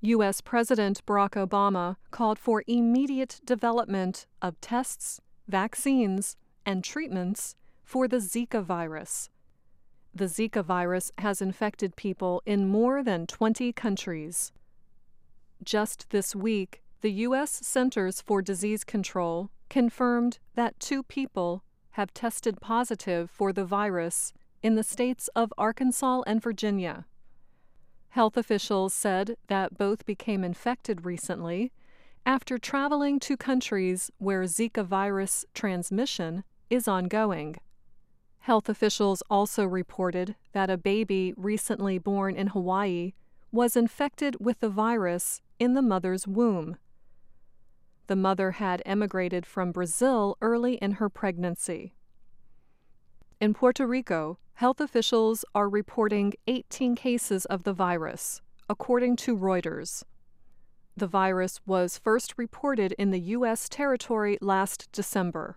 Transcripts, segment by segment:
U.S. President Barack Obama called for immediate development of tests, vaccines, and treatments for the Zika virus. The Zika virus has infected people in more than 20 countries. Just this week, the U.S. Centers for Disease Control confirmed that 2 people have tested positive for the virus in the states of Arkansas and Virginia. Health officials said that both became infected recently after traveling to countries where Zika virus transmission is ongoing. Health officials also reported that a baby recently born in Hawaii was infected with the virus in the mother's womb. The mother had emigrated from Brazil early in her pregnancy. In Puerto Rico, health officials are reporting 18 cases of the virus, according to Reuters. The virus was first reported in the U.S. territory last December.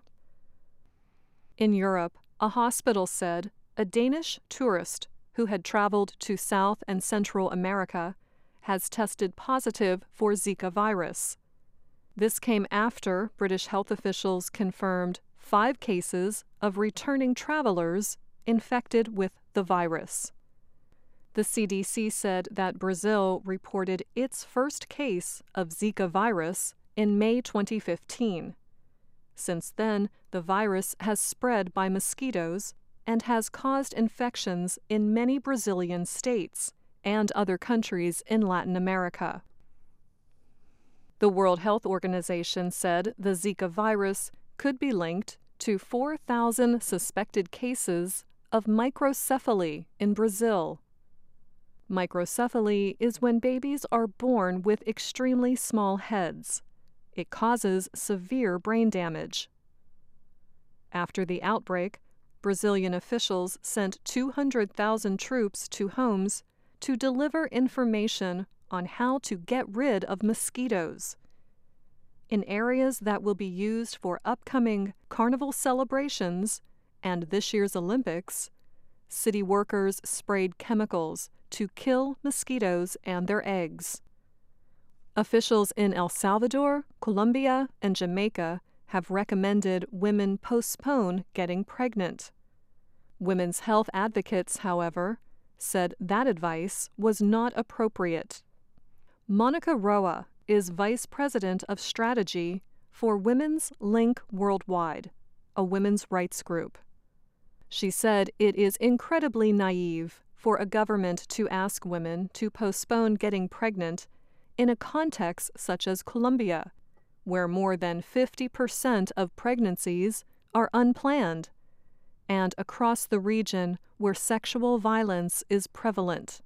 In Europe, a hospital said a Danish tourist who had traveled to South and Central America has tested positive for Zika virus. This came after British health officials confirmed 5 cases of returning travelers infected with the virus. The CDC said that Brazil reported its first case of Zika virus in May 2015. Since then, the virus has spread by mosquitoes and has caused infections in many Brazilian states and other countries in Latin America. The World Health Organization said the Zika virus could be linked to 4,000 suspected cases of microcephaly in Brazil. Microcephaly is when babies are born with extremely small heads. It causes severe brain damage. After the outbreak, Brazilian officials sent 200,000 troops to homes to deliver information on how to get rid of mosquitoes. In areas that will be used for upcoming carnival celebrations and this year's Olympics, city workers sprayed chemicals to kill mosquitoes and their eggs. Officials in El Salvador, Colombia, and Jamaica have recommended women postpone getting pregnant. Women's health advocates, however, said that advice was not appropriate. Monica Roa is Vice President of Strategy for Women's Link Worldwide, a women's rights group. She said it is incredibly naive for a government to ask women to postpone getting pregnant in a context such as Colombia, where more than 50% of pregnancies are unplanned, and across the region where sexual violence is prevalent.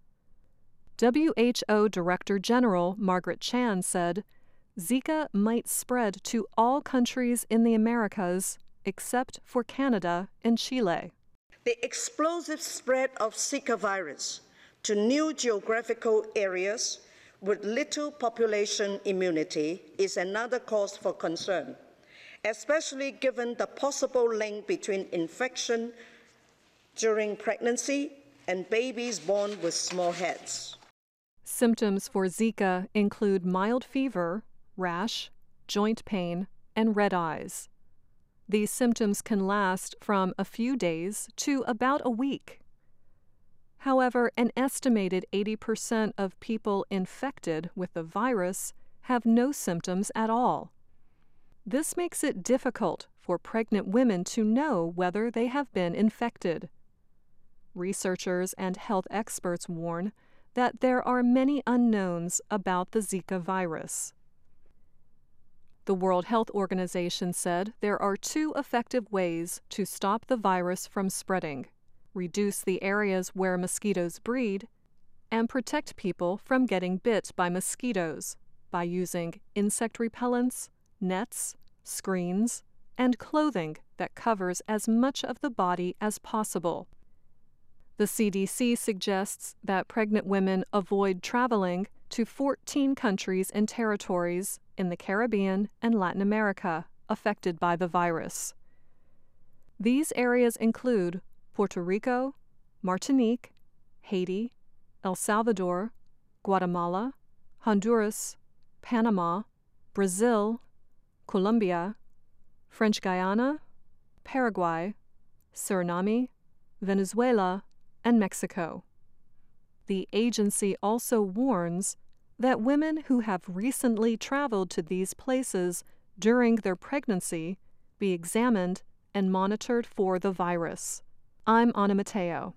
WHO Director General Margaret Chan said Zika might spread to all countries in the Americas except for Canada and Chile. The explosive spread of Zika virus to new geographical areas with little population immunity is another cause for concern, especially given the possible link between infection during pregnancy and babies born with small heads. Symptoms for Zika include mild fever, rash, joint pain, and red eyes. These symptoms can last from a few days to about a week. However, an estimated 80% of people infected with the virus have no symptoms at all. This makes it difficult for pregnant women to know whether they have been infected. Researchers and health experts warn that there are many unknowns about the Zika virus. The World Health Organization said there are 2 effective ways to stop the virus from spreading: reduce the areas where mosquitoes breed, and protect people from getting bit by mosquitoes by using insect repellents, nets, screens, and clothing that covers as much of the body as possible. The CDC suggests that pregnant women avoid traveling to 14 countries and territories in the Caribbean and Latin America affected by the virus. These areas include Puerto Rico, Martinique, Haiti, El Salvador, Guatemala, Honduras, Panama, Brazil, Colombia, French Guiana, Paraguay, Suriname, Venezuela, and Mexico. The agency also warns that women who have recently traveled to these places during their pregnancy be examined and monitored for the virus. I'm Ana Mateo.